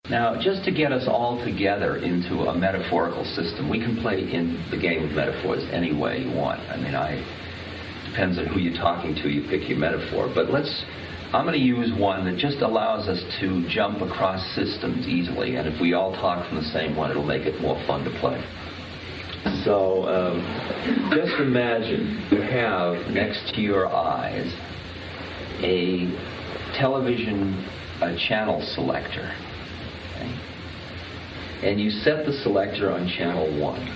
Now, just to get us all together into a metaphorical system, we can play in the game of metaphors any way you want. I mean, depends on who you're talking to, you pick your metaphor. But I'm going to use one that just allows us to jump across systems easily. And if we all talk from the same one, it'll make it more fun to play. So, just imagine you have next to your eyes a television channel selector. Okay? And you set the selector on channel 1.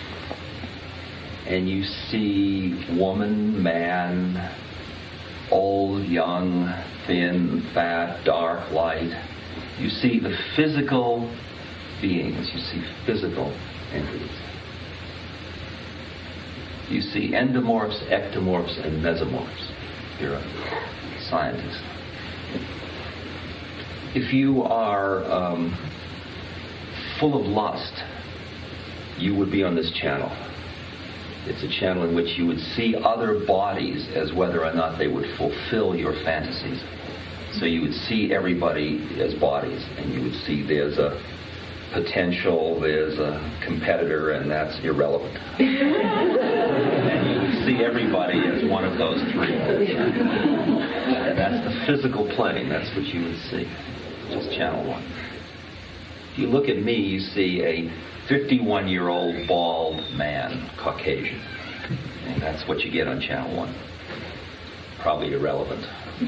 And you see woman, man, old, young, thin, fat, dark, light. You see the physical beings. You see physical entities. You see endomorphs, ectomorphs, and mesomorphs. You're a scientist. If you are full of lust, you would be on this channel. It's a channel in which you would see other bodies as whether or not they would fulfill your fantasies. So you would see everybody as bodies, and you would see there's a potential, there's a competitor, and that's irrelevant. And you would see everybody as one of those three. And that's the physical plane. That's what you would see. Just channel 1. If you look at me, you see a 51-year-old bald man, Caucasian. And that's what you get on channel 1. Probably irrelevant.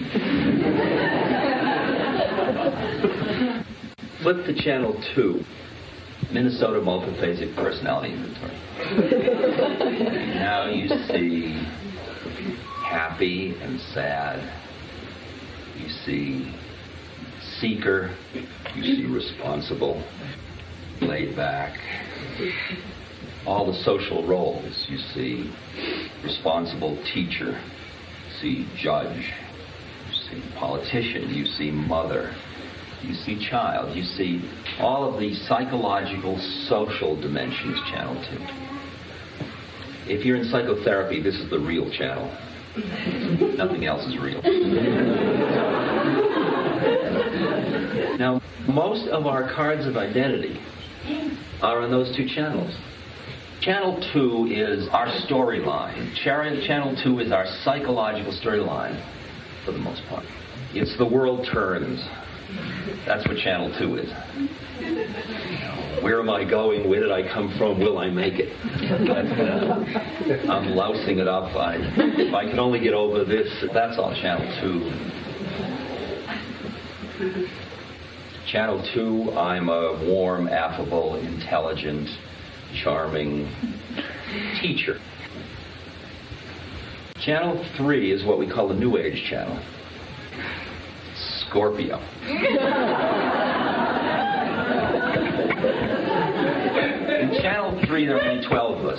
Flip to channel 2. Minnesota Multiphasic Personality Inventory. Now you see happy and sad. You see seeker. You see responsible, laid back. All the social roles. You see responsible teacher. You see judge. You see politician. You see mother. You see child. You see all of the psychological, social dimensions, channel 2. If you're in psychotherapy, this is the real channel. Nothing else is real. Now, most of our cards of identity are on those 2 channels. Channel 2 is our storyline. Channel 2 is our psychological storyline, for the most part. It's the world turns. That's what channel 2 is. Where am I going? Where did I come from? Will I make it? I'm lousing it up. If I can only get over this, that's all channel 2. Channel 2, I'm a warm, affable, intelligent, charming teacher. Channel 3 is what we call the New Age channel. Scorpio. In channel 3, there are only 12 of us.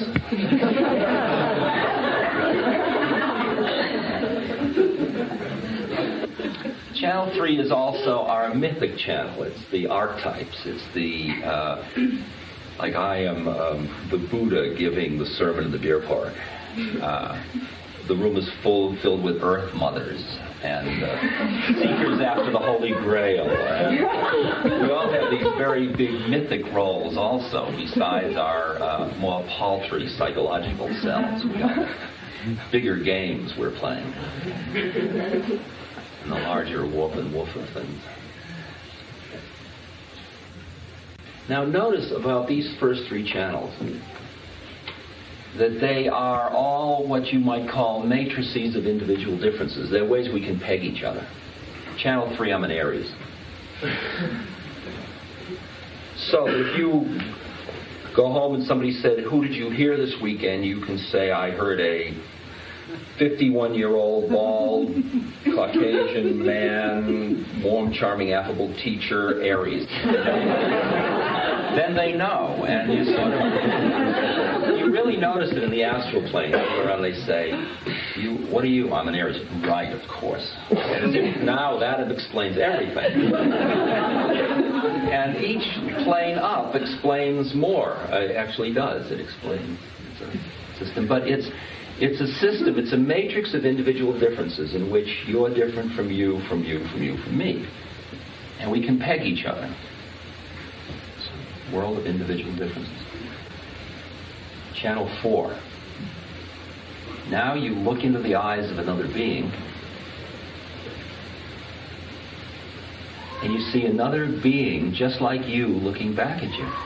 Channel 3 is also our mythic channel. It's the archetypes. It's the, like I am the Buddha giving the sermon in the beer park. The room is filled with earth mothers and seekers after the Holy Grail. And we all have these very big mythic roles also, besides our more paltry psychological selves. We all have bigger games we're playing. And the larger woof and woof of things. Now notice about these first 3 channels that they are all what you might call matrices of individual differences. They're ways we can peg each other. Channel 3, I'm an Aries. So if you go home and somebody said, who did you hear this weekend? You can say, I heard a 51-year-old, bald, Caucasian man, warm, charming, affable teacher, Aries. Then they know, and you sort of, you really notice it in the astral plane, where they say, what are you? I'm an Aries. Right, of course. Now that explains everything. And each plane up explains more. It actually does. It explains. It's a system, but it's a system. It's a matrix of individual differences in which you're different from you, from you, from you, from me. And we can peg each other. World of individual differences. Channel 4. Now you look into the eyes of another being, and you see another being just like you looking back at you.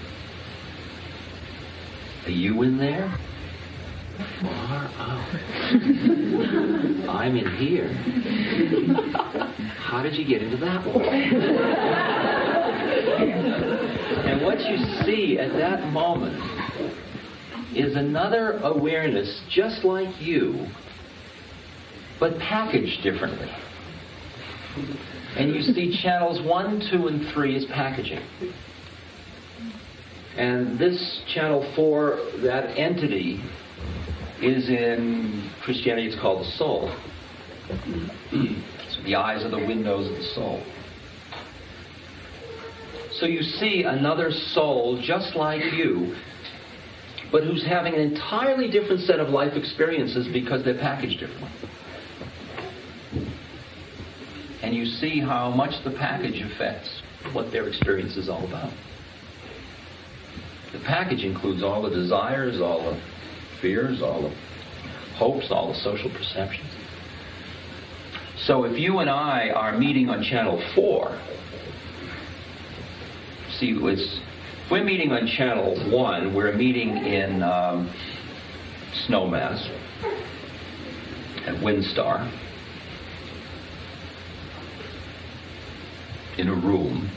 Are you in there? Far out. I'm in here. How did you get into that one? And what you see at that moment is another awareness just like you, but packaged differently. And you see channels 1, 2, and 3 as packaging. And this channel 4, that entity, is in Christianity, it's called the soul. So the eyes are the windows of the soul. So you see another soul just like you, but who's having an entirely different set of life experiences because they're packaged differently. And you see how much the package affects what their experience is all about. The package includes all the desires, all the fears, all the hopes, all the social perceptions. So if you and I are meeting on channel 4, see, if we're meeting on channel 1, we're meeting in Snowmass at Windstar in a room.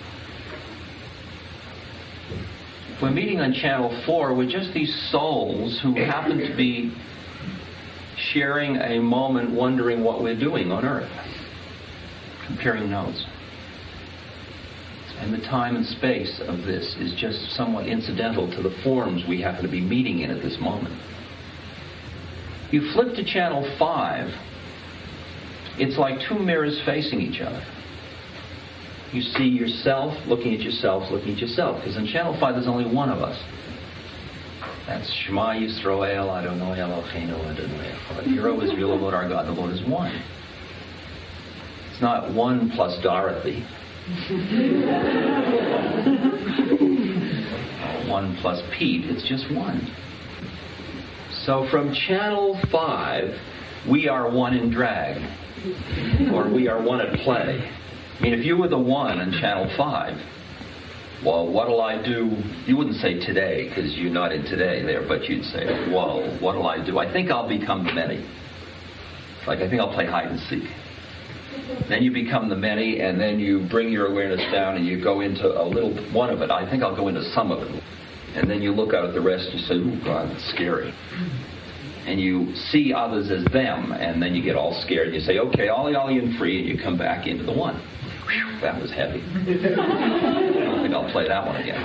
If we're meeting on channel 4, we're just these souls who happen to be sharing a moment wondering what we're doing on Earth, comparing notes. And the time and space of this is just somewhat incidental to the forms we happen to be meeting in at this moment. You flip to channel 5, it's like two mirrors facing each other. You see yourself looking at yourself, looking at yourself. Because in channel 5, there's only one of us. That's Shema Yisroel, Adonai Eloheinu, Adonai Echad. Hear, O Israel, the Lord our God, the Lord is one. It's not 1 plus Dorothy. 1 plus Pete. It's just 1. So from channel 5, we are 1 in drag. Or we are 1 at play. I mean, if you were the 1 in channel 5, well, what'll I do? You wouldn't say today, because you're not in today there, but you'd say, well, what'll I do? I think I'll become the many. Like, I think I'll play hide and seek. Then you become the many, and then you bring your awareness down and you go into a little one of it. I think I'll go into some of it. And then you look out at the rest and you say, ooh, God, it's scary. And you see others as them, and then you get all scared and you say, okay, ollie and free, and you come back into the 1. Whew, that was heavy. I don't think I'll play that one again.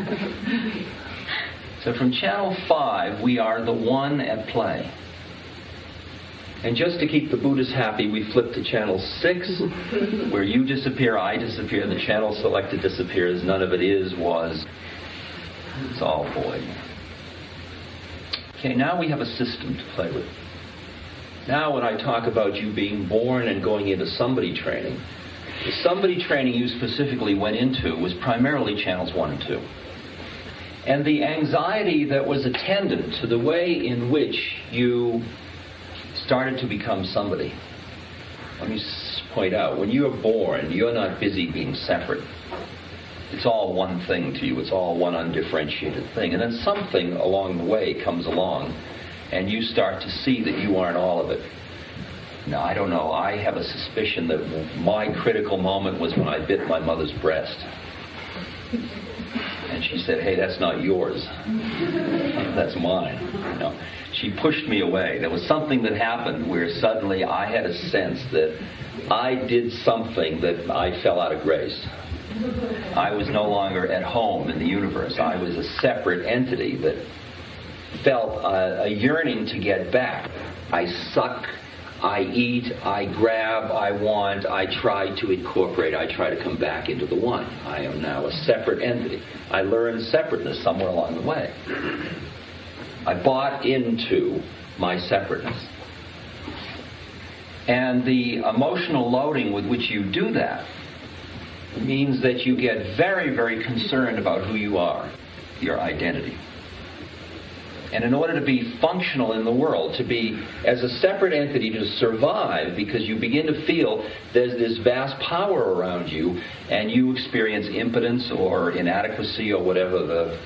So from channel 5, we are the 1 at play. And just to keep the Buddhists happy, we flip to channel 6, where you disappear, I disappear, the channel selected disappears, none of it is, was. It's all void. Okay, now we have a system to play with. Now when I talk about you being born and going into somebody training, the somebody training you specifically went into was primarily channels 1 and 2. And the anxiety that was attendant to the way in which you started to become somebody. Let me point out, when you're born, you're not busy being separate. It's all one thing to you. It's all one undifferentiated thing. And then something along the way comes along, and you start to see that you aren't all of it. Now, I don't know. I have a suspicion that my critical moment was when I bit my mother's breast. And she said, hey, that's not yours. That's mine. No. She pushed me away. There was something that happened where suddenly I had a sense that I did something that I fell out of grace. I was no longer at home in the universe. I was a separate entity that felt a yearning to get back. I suck, I eat, I grab, I want, I try to incorporate, I try to come back into the 1. I am now a separate entity. I learned separateness somewhere along the way. I bought into my separateness. And the emotional loading with which you do that means that you get very, very concerned about who you are, your identity. And in order to be functional in the world, to be as a separate entity, to survive, because you begin to feel there's this vast power around you, and you experience impotence or inadequacy or whatever the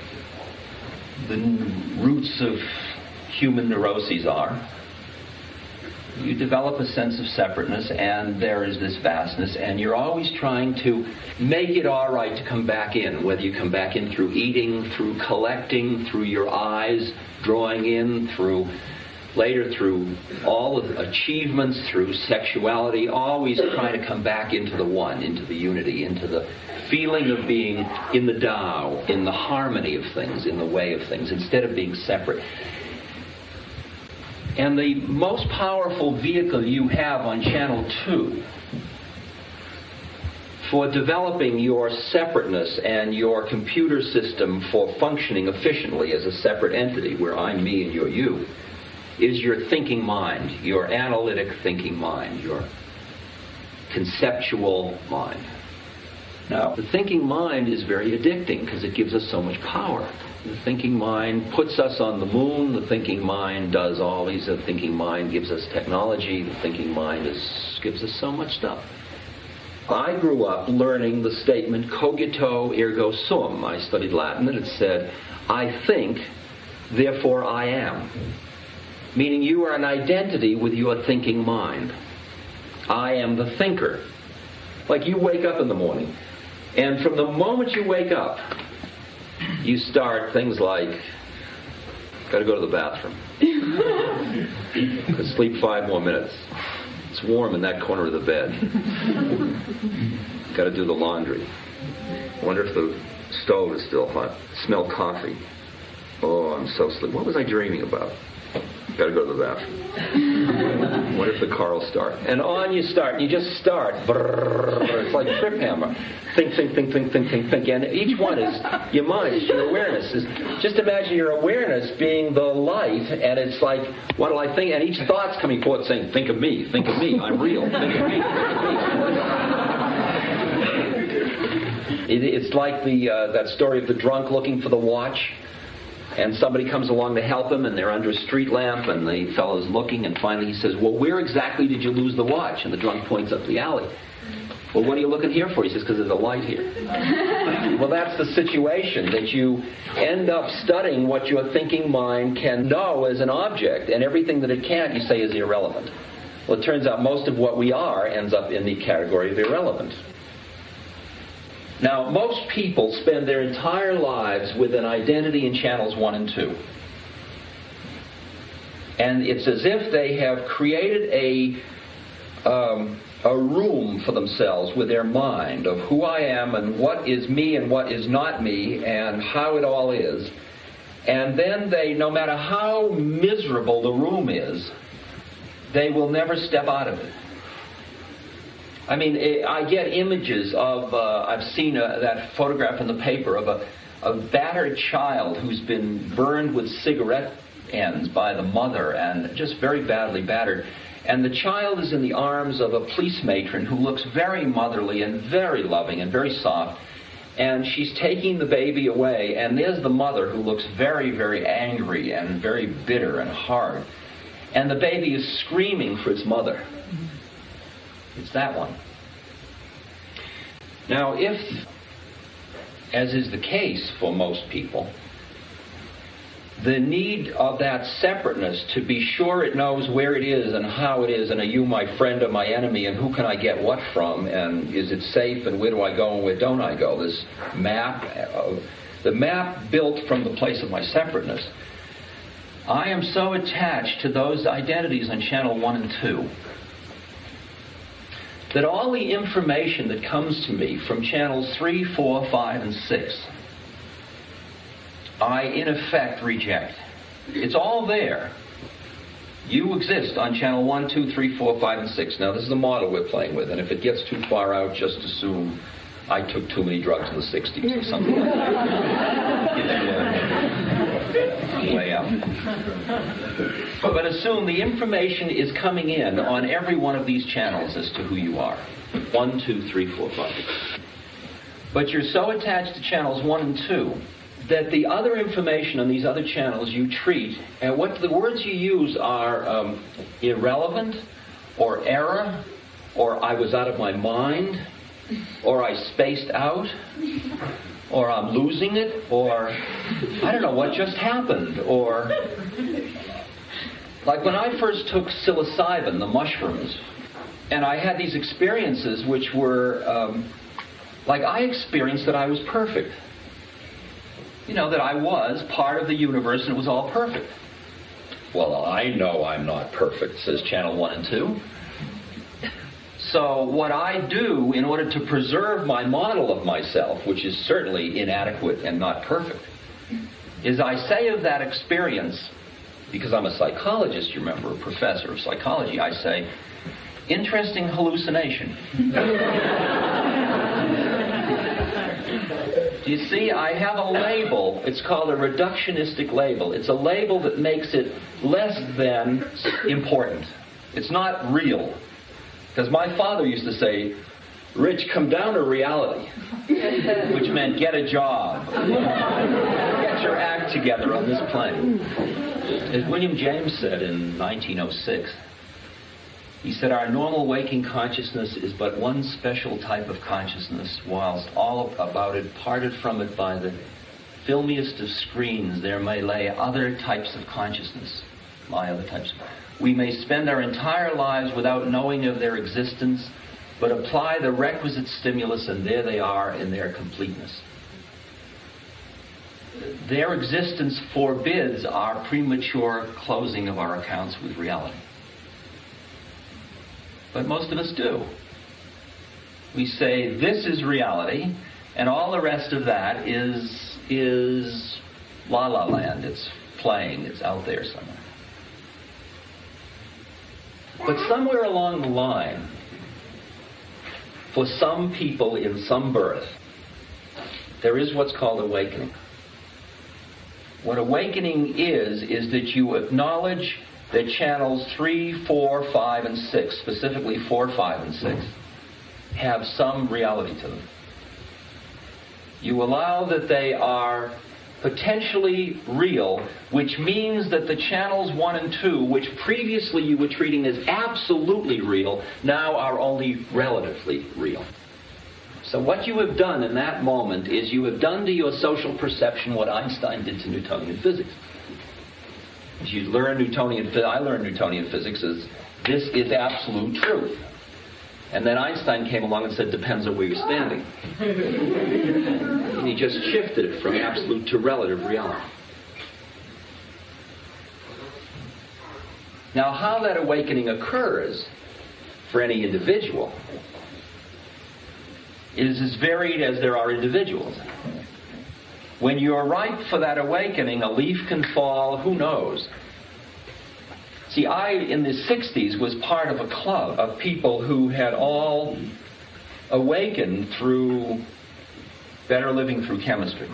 roots of human neuroses are, you develop a sense of separateness, and there is this vastness, and you're always trying to make it all right to come back in, whether you come back in through eating, through collecting, through your eyes, drawing in, through all of the achievements, through sexuality, always trying to come back into the one, into the unity, into the feeling of being in the Tao, in the harmony of things, in the way of things, instead of being separate. And the most powerful vehicle you have on Channel 2 for developing your separateness and your computer system for functioning efficiently as a separate entity, where I'm me and you're you, is your thinking mind, your analytic thinking mind, your conceptual mind. Now, the thinking mind is very addicting because it gives us so much power. The thinking mind puts us on the moon. The thinking mind does all these. The thinking mind gives us technology. The thinking mind gives us so much stuff. I grew up learning the statement cogito ergo sum. I studied Latin, and it said, I think, therefore I am. Meaning you are an identity with your thinking mind. I am the thinker. Like you wake up in the morning, and from the moment you wake up, you start things like, got to go to the bathroom. Could sleep 5 more minutes. It's warm in that corner of the bed. Got to do the laundry. Wonder if the stove is still hot. Smell coffee. Oh, I'm so sleepy. What was I dreaming about? Got to go to the bathroom. Wonder if the car will start. And on you start. You just start. It's like trip hammer. Think. And each one is your mind, is your awareness. Just imagine your awareness being the light, and it's like, what do I think? And each thought's coming forth saying, think of me, I'm real, think of me. It's like that story of the drunk looking for the watch. And somebody comes along to help him, and they're under a street lamp, and the fellow's looking, and finally he says, well, where exactly did you lose the watch? And the drunk points up the alley. Well, what are you looking here for? He says, because there's a light here. Well, that's the situation, that you end up studying what your thinking mind can know as an object, and everything that it can't, you say, is irrelevant. Well, it turns out most of what we are ends up in the category of irrelevant. Now, most people spend their entire lives with an identity in channels 1 and 2. And it's as if they have created a room for themselves with their mind of who I am and what is me and what is not me and how it all is. And then they, no matter how miserable the room is, they will never step out of it. I mean, I get images of, I've seen that photograph in the paper of a battered child who's been burned with cigarette ends by the mother and just very badly battered. And the child is in the arms of a police matron who looks very motherly and very loving and very soft. And she's taking the baby away, and there's the mother who looks very, very angry and very bitter and hard. And the baby is screaming for its mother. It's that one. Now, if, as is the case for most people, the need of that separateness to be sure it knows where it is and how it is, and are you my friend or my enemy, and who can I get what from, and is it safe, and where do I go and where don't I go, this map, the map built from the place of my separateness, I am so attached to those identities on channel 1 and 2 that all the information that comes to me from channels 3, 4, 5, and 6, I in effect reject. It's all there. You exist on channel 1, 2, 3, 4, 5, and 6. Now, this is the model we're playing with, and if it gets too far out, just assume I took too many drugs in the 60s or something like that. Way out. But assume the information is coming in on every one of these channels as to who you are. 1, 2, 3, 4, 5. But you're so attached to channels 1 and 2 that the other information on these other channels you treat, and what the words you use are irrelevant, or error, or I was out of my mind, or I spaced out, or I'm losing it, or I don't know what just happened, or like when I first took psilocybin, the mushrooms, and I had these experiences which were like I experienced that I was perfect. You know, that I was part of the universe and it was all perfect. Well, I know I'm not perfect, says channel 1 and 2. So what I do in order to preserve my model of myself, which is certainly inadequate and not perfect, is I say of that experience, because I'm a psychologist, you remember, a professor of psychology, I say, interesting hallucination. You see, I have a label. It's called a reductionistic label. It's a label that makes it less than important. It's not real. Because my father used to say, Rich, come down to reality, which meant get a job. Get your act together on this plane. As William James said in 1906, he said, our normal waking consciousness is but one special type of consciousness, whilst all about it, parted from it by the filmiest of screens, there may lay other types of consciousness. We may spend our entire lives without knowing of their existence, but apply the requisite stimulus, and there they are in their completeness. Their existence forbids our premature closing of our accounts with reality. But most of us do. We say, this is reality, and all the rest of that is la-la land. It's playing. It's out there somewhere. But somewhere along the line, for some people in some birth, there is what's called awakening. What awakening is that you acknowledge that channels 3, 4, 5, and 6, specifically 4, 5, and 6, have some reality to them. You allow that they are potentially real, which means that the channels 1 and 2, which previously you were treating as absolutely real, now are only relatively real. So what you have done in that moment is you have done to your social perception what Einstein did to Newtonian physics. As you learn I learned Newtonian physics as this is absolute truth. And then Einstein came along and said, depends on where you're standing. And he just shifted it from absolute to relative reality. Now, how that awakening occurs for any individual is as varied as there are individuals. When you're ripe for that awakening, a leaf can fall, who knows? See, I, in the 60s, was part of a club of people who had all awakened through better living through chemistry.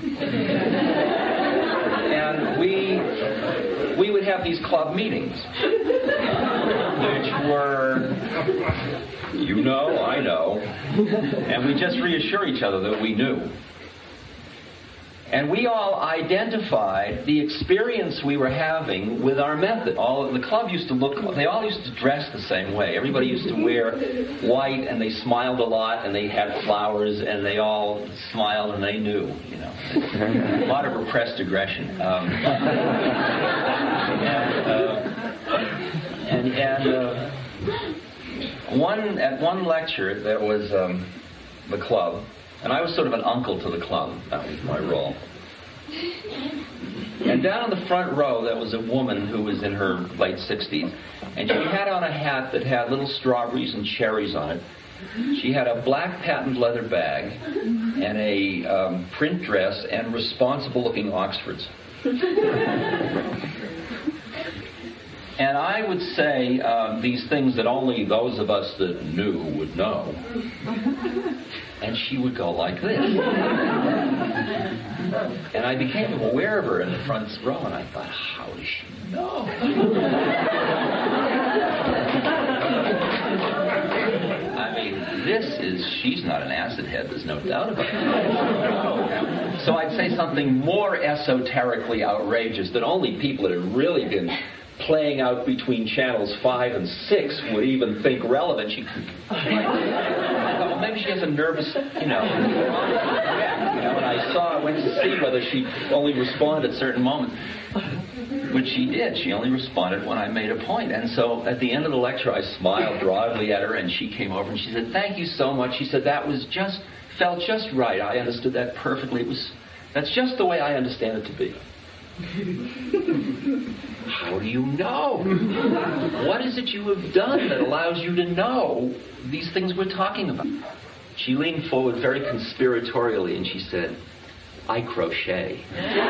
And we would have these club meetings, which were, you know, I know, and we just reassure each other that we knew. And we all identified the experience we were having with our method. The club used to they all used to dress the same way. Everybody used to wear white, and they smiled a lot, and they had flowers, and they all smiled, and they knew, you know. A lot of repressed aggression. At one lecture, there was the club, and I was sort of an uncle to the club. That was my role. And down in the front row, there was a woman who was in her late 60s. And she had on a hat that had little strawberries and cherries on it. She had a black patent leather bag and a print dress and responsible-looking Oxfords. And I would say these things that only those of us that knew would know. And she would go like this. And I became aware of her in the front row, and I thought, how does she know? I mean, this is she's not an acid head, there's no doubt about it. So I'd say something more esoterically outrageous that only people that have really been playing out between channels 5 and 6 would even think relevant. I thought, well, maybe she has a nervous, and I went to see whether she only responded at certain moments. Which she did. She only responded when I made a point. And so at the end of the lecture, I smiled broadly at her, and she came over and she said, "Thank you so much." She said, "That was felt just right. I understood that perfectly. That's just the way I understand it to be." How do you know? What is it you have done that allows you to know these things we're talking about? She leaned forward very conspiratorially and she said, "I crochet."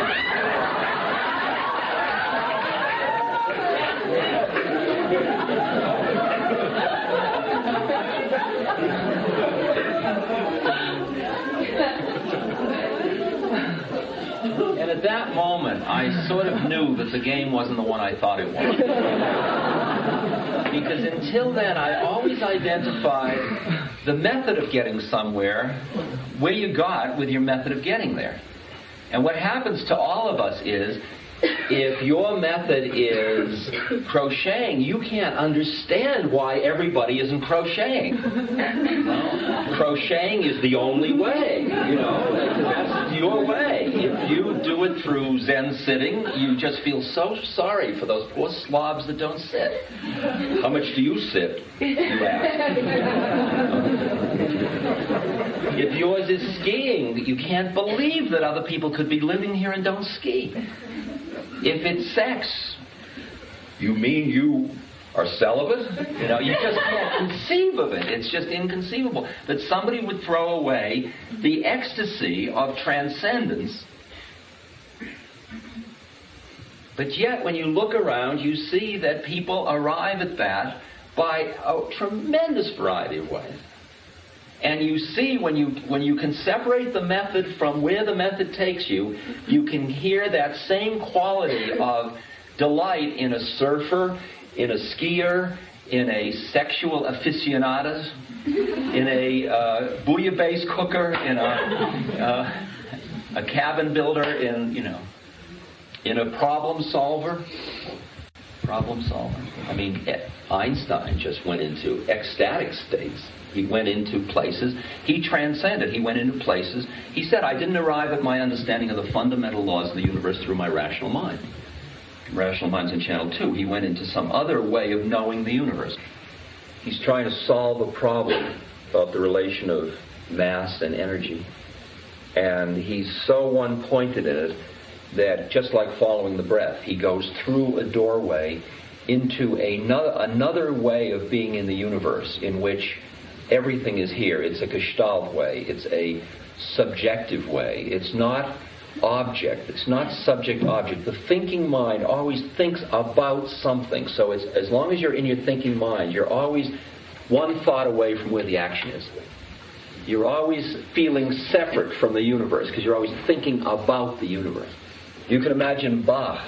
And at that moment, I sort of knew that the game wasn't the one I thought it was. Because until then, I always identified the method of getting somewhere, where you got with your method of getting there. And what happens to all of us is, if your method is crocheting, you can't understand why everybody isn't crocheting. Crocheting is the only way, that's your way. If you do it through Zen sitting, you just feel so sorry for those poor slobs that don't sit. How much do you sit? You ask. If yours is skiing, you can't believe that other people could be living here and don't ski. If it's sex, you mean you are celibate? You just can't conceive of it. It's just inconceivable that somebody would throw away the ecstasy of transcendence. But yet, when you look around, you see that people arrive at that by a tremendous variety of ways. And you see, when you can separate the method from where the method takes you, you can hear that same quality of delight in a surfer, in a skier, in a sexual aficionado, in a bouillabaisse cooker, in a cabin builder, in a problem solver. I mean, Einstein just went into ecstatic states. He went into places. He transcended. He went into places. He said, "I didn't arrive at my understanding of the fundamental laws of the universe through my rational mind." Rational mind's in channel 2. He went into some other way of knowing the universe. He's trying to solve a problem about the relation of mass and energy. And he's so one-pointed in it that, just like following the breath, he goes through a doorway into another way of being in the universe, in which everything is here. It's a Gestalt way. It's a subjective way. It's not object. It's not subject-object. The thinking mind always thinks about something. So it's, as long as you're in your thinking mind, you're always one thought away from where the action is. You're always feeling separate from the universe because you're always thinking about the universe. You can imagine Bach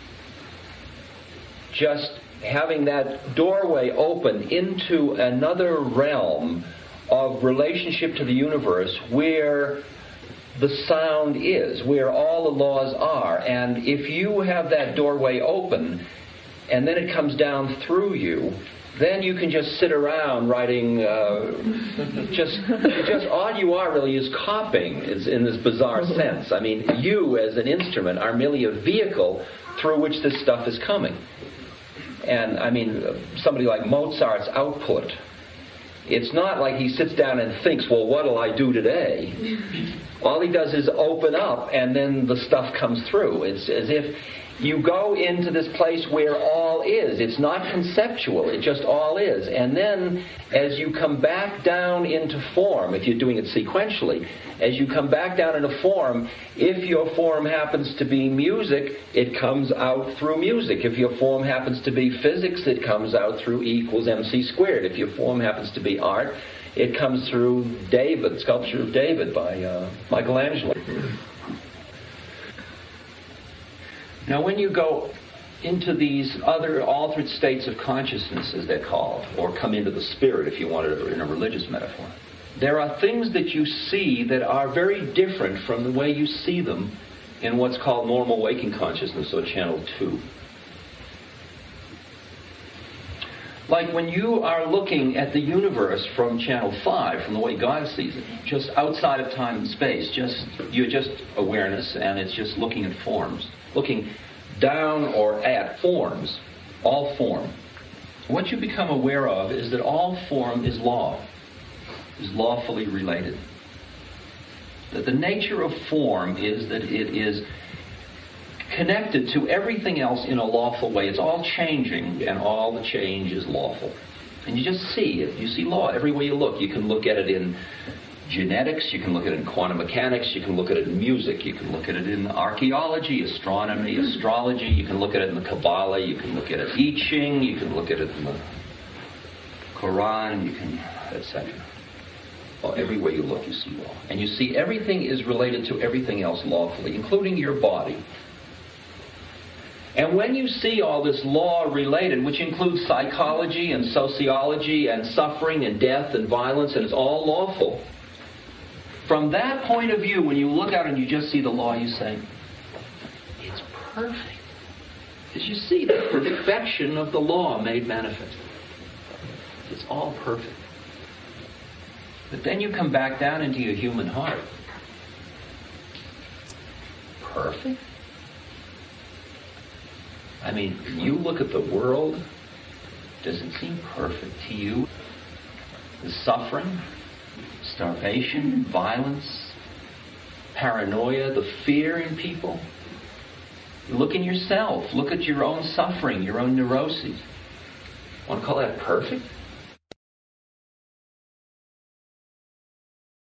just having that doorway open into another realm of relationship to the universe where the sound is, where all the laws are. And if you have that doorway open and then it comes down through you, then you can just sit around writing, just all you are really is copying, is in this bizarre sense. I mean, you as an instrument are merely a vehicle through which this stuff is coming. And I mean, somebody like Mozart's output, it's not like he sits down and thinks, well, what'll I do today? All he does is open up and then the stuff comes through. It's as if you go into this place where all is. It's not conceptual. It just all is. And then as you come back down into form, if you're doing it sequentially, as you come back down into form, if your form happens to be music, it comes out through music. If your form happens to be physics, it comes out through E equals MC squared. If your form happens to be art, it comes through David, Sculpture of David by Michelangelo. Now, when you go into these other altered states of consciousness, as they're called, or come into the spirit, if you want it in a religious metaphor, there are things that you see that are very different from the way you see them in what's called normal waking consciousness, or channel 2. Like when you are looking at the universe from channel 5, from the way God sees it, just outside of time and space, you're just awareness, and it's just looking at forms, looking down or at forms, all form. What you become aware of is that all form is law, is lawfully related. That the nature of form is that it is connected to everything else in a lawful way. It's all changing, and all the change is lawful. And you just see it. You see law every way you look. You can look at it in genetics, you can look at it in quantum mechanics, you can look at it in music, you can look at it in archaeology, astronomy, astrology, you can look at it in the Kabbalah, you can look at it in I Ching, you can look at it in the Quran, you can, etc. Well, every way you look, you see law. And you see everything is related to everything else lawfully, including your body. And when you see all this law related, which includes psychology and sociology and suffering and death and violence, and it's all lawful, from that point of view, when you look out and you just see the law, you say, it's perfect. Because you see the perfection of the law made manifest. It's all perfect. But then you come back down into your human heart. Perfect? I mean, you look at the world, does it seem perfect to you? The suffering, starvation, violence, paranoia, the fear in people. Look in yourself. Look at your own suffering, your own neuroses. Want to call that perfect?